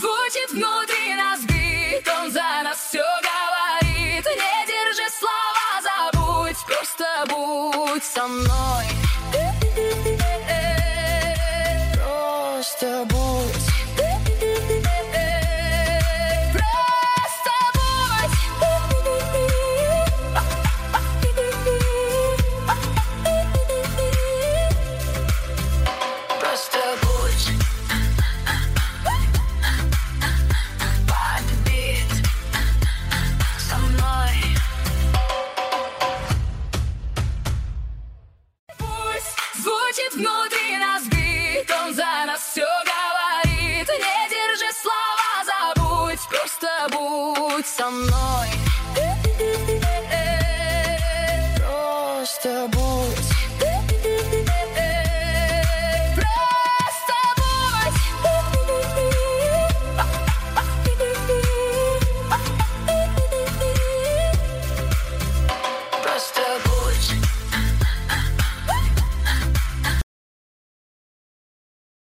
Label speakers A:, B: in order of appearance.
A: звучит внутри нас бит, он за нас все говорит. Не держи слова, забудь, просто будь со мной. Просто будь. Внутри нас бит, он за нас все говорит. Не держи слова, забудь, просто будь со мной.